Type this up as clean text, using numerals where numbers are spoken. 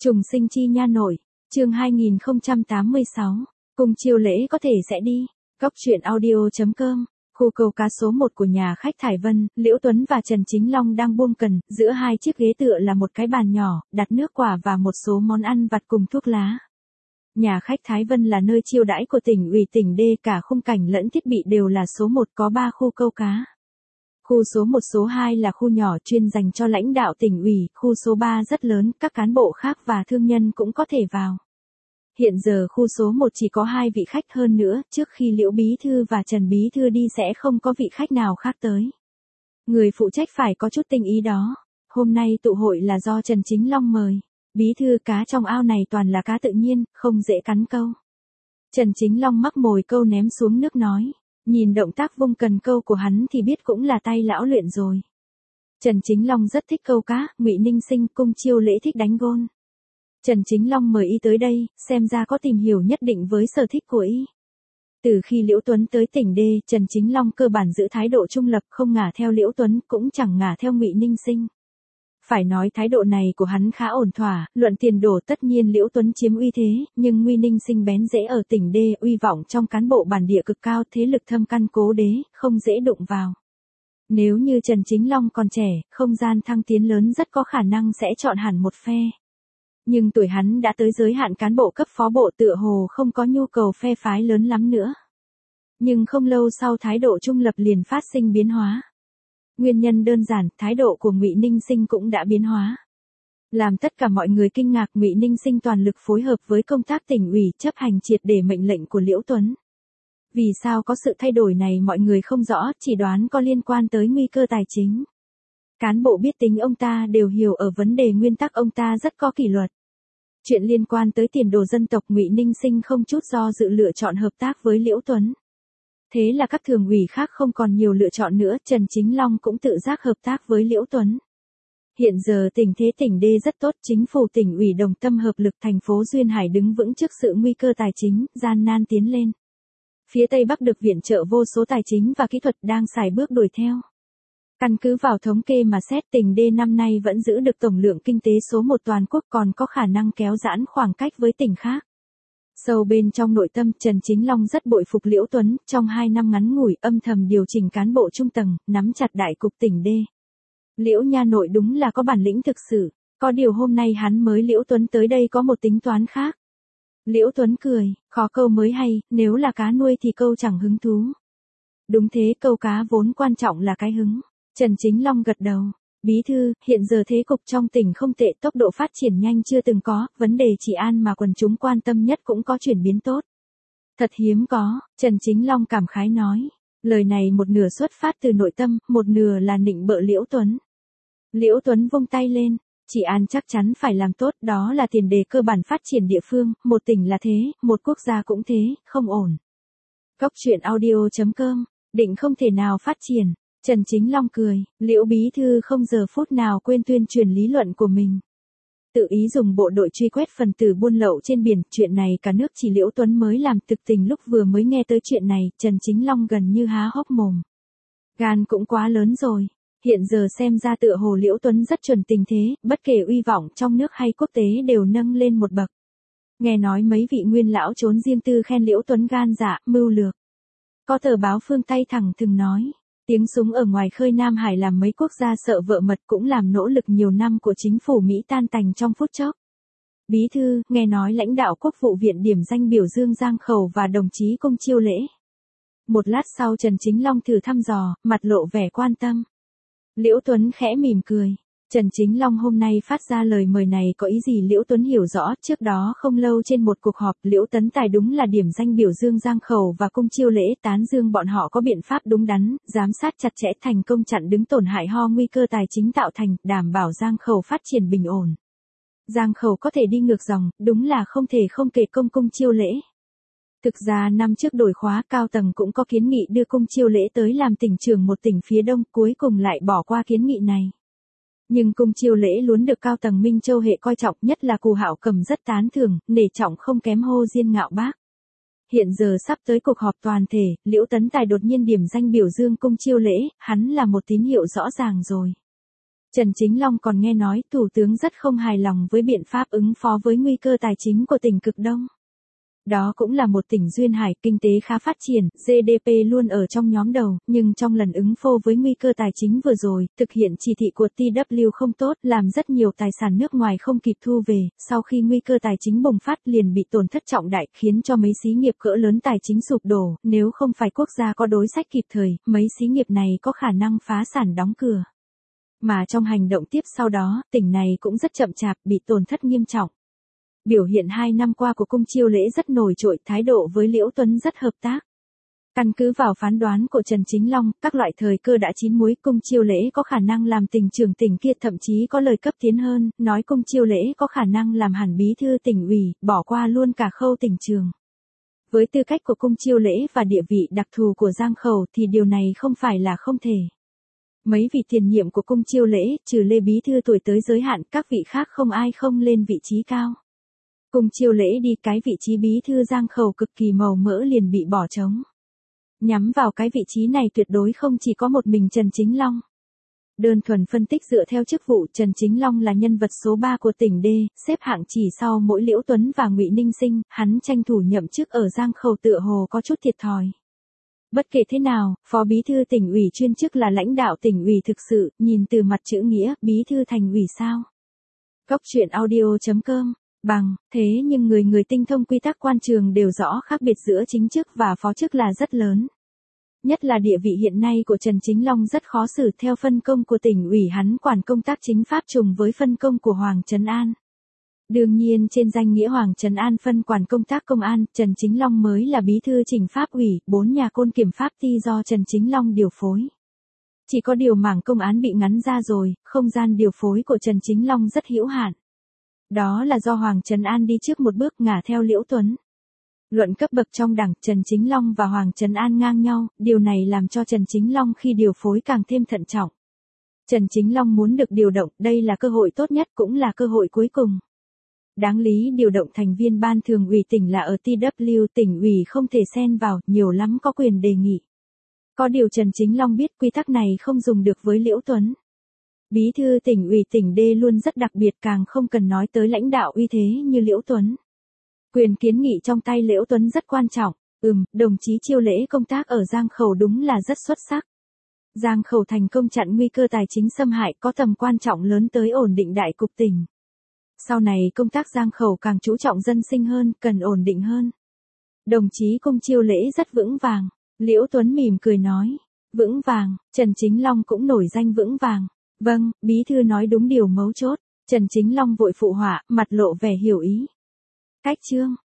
Trùng sinh chi nha nội, chương 2086, cung chiêu lễ có thể sẽ đi. Góc truyện audio.com, khu câu cá số 1 của nhà khách Thải Vân, Liễu Tuấn và Trần Chính Long đang buông cần, giữa hai chiếc ghế tựa là một cái bàn nhỏ, đặt nước quả và một số món ăn vặt cùng thuốc lá. Nhà khách Thái Vân là nơi chiêu đãi của tỉnh ủy tỉnh D, cả khung cảnh lẫn thiết bị đều là số 1, có 3 khu câu cá. Khu số 1 số 2 là khu nhỏ chuyên dành cho lãnh đạo tỉnh ủy, khu số 3 rất lớn, các cán bộ khác và thương nhân cũng có thể vào. Hiện giờ khu số 1 chỉ có 2 vị khách, hơn nữa, trước khi Liễu Bí Thư và Trần Bí Thư đi sẽ không có vị khách nào khác tới. Người phụ trách phải có chút tinh ý đó. Hôm nay tụ hội là do Trần Chính Long mời. Bí Thư, cá trong ao này toàn là cá tự nhiên, không dễ cắn câu. Trần Chính Long mắc mồi câu ném xuống nước nói. Nhìn động tác vung cần câu của hắn thì biết cũng là tay lão luyện rồi. Trần Chính Long rất thích câu cá, Ngụy Ninh Sinh, cung chiêu lễ thích đánh gôn. Trần Chính Long mời y tới đây, xem ra có tìm hiểu nhất định với sở thích của y. Từ khi Liễu Tuấn tới tỉnh D, Trần Chính Long cơ bản giữ thái độ trung lập, không ngả theo Liễu Tuấn, cũng chẳng ngả theo Ngụy Ninh Sinh. Phải nói thái độ này của hắn khá ổn thỏa, luận tiền đổ tất nhiên Liễu Tuấn chiếm uy thế, nhưng Ngụy Ninh Sinh bén rễ ở tỉnh D, uy vọng trong cán bộ bản địa cực cao, thế lực thâm căn cố đế, không dễ đụng vào. Nếu như Trần Chính Long còn trẻ, không gian thăng tiến lớn rất có khả năng sẽ chọn hẳn một phe. Nhưng tuổi hắn đã tới giới hạn cán bộ cấp phó bộ, tựa hồ không có nhu cầu phe phái lớn lắm nữa. Nhưng không lâu sau thái độ trung lập liền phát sinh biến hóa. Nguyên nhân đơn giản, thái độ của Ngụy Ninh Sinh cũng đã biến hóa. Làm tất cả mọi người kinh ngạc, Ngụy Ninh Sinh toàn lực phối hợp với công tác tỉnh ủy, chấp hành triệt để mệnh lệnh của Liễu Tuấn. Vì sao có sự thay đổi này mọi người không rõ, chỉ đoán có liên quan tới nguy cơ tài chính. Cán bộ biết tính ông ta đều hiểu ở vấn đề nguyên tắc, ông ta rất có kỷ luật. Chuyện liên quan tới tiền đồ dân tộc, Ngụy Ninh Sinh không chút do dự lựa chọn hợp tác với Liễu Tuấn. Thế là các thường ủy khác không còn nhiều lựa chọn nữa, Trần Chính Long cũng tự giác hợp tác với Liễu Tuấn. Hiện giờ tình thế tỉnh D rất tốt, chính phủ tỉnh ủy đồng tâm hợp lực, thành phố Duyên Hải đứng vững trước sự nguy cơ tài chính, gian nan tiến lên. Phía Tây Bắc được viện trợ vô số tài chính và kỹ thuật, đang xài bước đuổi theo. Căn cứ vào thống kê mà xét, tỉnh D năm nay vẫn giữ được tổng lượng kinh tế số 1 toàn quốc, còn có khả năng kéo giãn khoảng cách với tỉnh khác. Sâu bên trong nội tâm, Trần Chính Long rất bội phục Liễu Tuấn, trong 2 năm ngắn ngủi âm thầm điều chỉnh cán bộ trung tầng, nắm chặt đại cục tỉnh D. Liễu nha nội đúng là có bản lĩnh thực sự, có điều hôm nay hắn mới Liễu Tuấn tới đây có một tính toán khác. Liễu Tuấn cười, khó câu mới hay, nếu là cá nuôi thì câu chẳng hứng thú. Đúng thế, câu cá vốn quan trọng là cái hứng. Trần Chính Long gật đầu. Bí thư, hiện giờ thế cục trong tỉnh không tệ, tốc độ phát triển nhanh chưa từng có, vấn đề trị an mà quần chúng quan tâm nhất cũng có chuyển biến tốt. Thật hiếm có, Trần Chính Long cảm khái nói. Lời này một nửa xuất phát từ nội tâm, một nửa là nịnh bợ Liễu Tuấn. Liễu Tuấn vung tay lên. Trị an chắc chắn phải làm tốt, đó là tiền đề cơ bản phát triển địa phương, một tỉnh là thế, một quốc gia cũng thế, không ổn. Góc truyện audio.com, định không thể nào phát triển. Trần Chính Long cười, Liễu Bí Thư không giờ phút nào quên tuyên truyền lý luận của mình. Tự ý dùng bộ đội truy quét phần tử buôn lậu trên biển, chuyện này cả nước chỉ Liễu Tuấn mới làm. Thực tình lúc vừa mới nghe tới chuyện này, Trần Chính Long gần như há hốc mồm. Gan cũng quá lớn rồi. Hiện giờ xem ra tựa hồ Liễu Tuấn rất chuẩn tình thế, bất kể uy vọng trong nước hay quốc tế đều nâng lên một bậc. Nghe nói mấy vị nguyên lão trốn riêng tư khen Liễu Tuấn gan dạ, mưu lược. Có tờ báo phương Tây thẳng thừng nói, tiếng súng ở ngoài khơi Nam Hải làm mấy quốc gia sợ vợ mật, cũng làm nỗ lực nhiều năm của chính phủ Mỹ tan tành trong phút chốc. Bí thư, nghe nói lãnh đạo Quốc vụ viện điểm danh biểu dương Giang Khẩu và đồng chí cung chiêu lễ. Một lát sau Trần Chính Long thử thăm dò, mặt lộ vẻ quan tâm. Liễu Tuấn khẽ mỉm cười. Trần Chính Long hôm nay phát ra lời mời này có ý gì Liễu Tuấn hiểu rõ, trước đó không lâu trên một cuộc họp Liễu Tấn Tài đúng là điểm danh biểu dương Giang Khẩu và cung chiêu lễ, tán dương bọn họ có biện pháp đúng đắn, giám sát chặt chẽ, thành công chặn đứng tổn hại ho nguy cơ tài chính tạo thành, đảm bảo Giang Khẩu phát triển bình ổn. Giang Khẩu có thể đi ngược dòng, đúng là không thể không kể công cung chiêu lễ. Thực ra năm trước đổi khóa cao tầng cũng có kiến nghị đưa cung chiêu lễ tới làm tỉnh trưởng một tỉnh phía đông, cuối cùng lại bỏ qua kiến nghị này. Nhưng cung chiêu lễ luôn được cao tầng Minh Châu hệ coi trọng, nhất là Cù Hạo Cầm rất tán thưởng, nể trọng không kém Hồ Diên Ngạo Bác. Hiện giờ sắp tới cuộc họp toàn thể, Liễu Tấn Tài đột nhiên điểm danh biểu dương cung chiêu lễ, hắn là một tín hiệu rõ ràng rồi. Trần Chính Long còn nghe nói Thủ tướng rất không hài lòng với biện pháp ứng phó với nguy cơ tài chính của tỉnh Cực Đông. Đó cũng là một tỉnh duyên hải, kinh tế khá phát triển, GDP luôn ở trong nhóm đầu, nhưng trong lần ứng phó với nguy cơ tài chính vừa rồi, thực hiện chỉ thị của TW không tốt, làm rất nhiều tài sản nước ngoài không kịp thu về, sau khi nguy cơ tài chính bùng phát liền bị tổn thất trọng đại, khiến cho mấy xí nghiệp cỡ lớn tài chính sụp đổ, nếu không phải quốc gia có đối sách kịp thời, mấy xí nghiệp này có khả năng phá sản đóng cửa. Mà trong hành động tiếp sau đó, tỉnh này cũng rất chậm chạp, bị tổn thất nghiêm trọng. Biểu hiện 2 năm qua của Cung Chiêu Lễ rất nổi trội, thái độ với Liễu Tuấn rất hợp tác. Căn cứ vào phán đoán của Trần Chính Long, các loại thời cơ đã chín muối, Cung Chiêu Lễ có khả năng làm tỉnh trưởng tỉnh kia, thậm chí có lời cấp tiến hơn, nói Cung Chiêu Lễ có khả năng làm hẳn bí thư tỉnh ủy, bỏ qua luôn cả khâu tỉnh trường. Với tư cách của Cung Chiêu Lễ và địa vị đặc thù của Giang Khẩu thì điều này không phải là không thể. Mấy vị tiền nhiệm của Cung Chiêu Lễ, trừ Lê Bí Thư tuổi tới giới hạn, các vị khác không ai không lên vị trí cao. Cung Chiêu Lễ đi, cái vị trí bí thư Giang Khẩu cực kỳ màu mỡ liền bị bỏ trống. Nhắm vào cái vị trí này tuyệt đối không chỉ có một mình Trần Chính Long. Đơn thuần phân tích dựa theo chức vụ, Trần Chính Long là nhân vật số 3 của tỉnh D, xếp hạng chỉ sau mỗi Liễu Tuấn và Ngụy Ninh Sinh, hắn tranh thủ nhậm chức ở Giang Khẩu tựa hồ có chút thiệt thòi. Bất kể thế nào, phó bí thư tỉnh ủy chuyên chức là lãnh đạo tỉnh ủy thực sự, nhìn từ mặt chữ nghĩa, bí thư thành ủy sao? Góc truyện audio.com thế nhưng người tinh thông quy tắc quan trường đều rõ khác biệt giữa chính chức và phó chức là rất lớn. Nhất là địa vị hiện nay của Trần Chính Long rất khó xử, theo phân công của tỉnh ủy hắn quản công tác chính pháp trùng với phân công của Hoàng Trấn An. Đương nhiên trên danh nghĩa Hoàng Trấn An phân quản công tác công an, Trần Chính Long mới là bí thư chỉnh pháp ủy, 4 nhà côn kiểm pháp ty do Trần Chính Long điều phối. Chỉ có điều mảng công án bị ngắn ra rồi, không gian điều phối của Trần Chính Long rất hữu hạn. Đó là do Hoàng Trấn An đi trước một bước, ngả theo Liễu Tuấn. Luận cấp bậc trong đảng, Trần Chính Long và Hoàng Trấn An ngang nhau, điều này làm cho Trần Chính Long khi điều phối càng thêm thận trọng. Trần Chính Long muốn được điều động, đây là cơ hội tốt nhất cũng là cơ hội cuối cùng. Đáng lý điều động thành viên ban thường ủy tỉnh là ở TW, tỉnh ủy không thể xen vào, nhiều lắm có quyền đề nghị. Có điều Trần Chính Long biết quy tắc này không dùng được với Liễu Tuấn. Bí thư tỉnh ủy tỉnh D luôn rất đặc biệt, càng không cần nói tới lãnh đạo uy thế như Liễu Tuấn. Quyền kiến nghị trong tay Liễu Tuấn rất quan trọng. Đồng chí Chiêu Lễ công tác ở Giang Khẩu đúng là rất xuất sắc. Giang Khẩu thành công chặn nguy cơ tài chính xâm hại, có tầm quan trọng lớn tới ổn định đại cục tỉnh. Sau này công tác Giang Khẩu càng chú trọng dân sinh hơn, cần ổn định hơn. Đồng chí Cung Chiêu Lễ rất vững vàng. Liễu Tuấn mỉm cười nói. Vững vàng, Trần Chính Long cũng nổi danh vững vàng. Vâng, bí thư nói đúng điều mấu chốt. Trần Chính Long vội phụ họa, mặt lộ vẻ hiểu ý. Cách chương.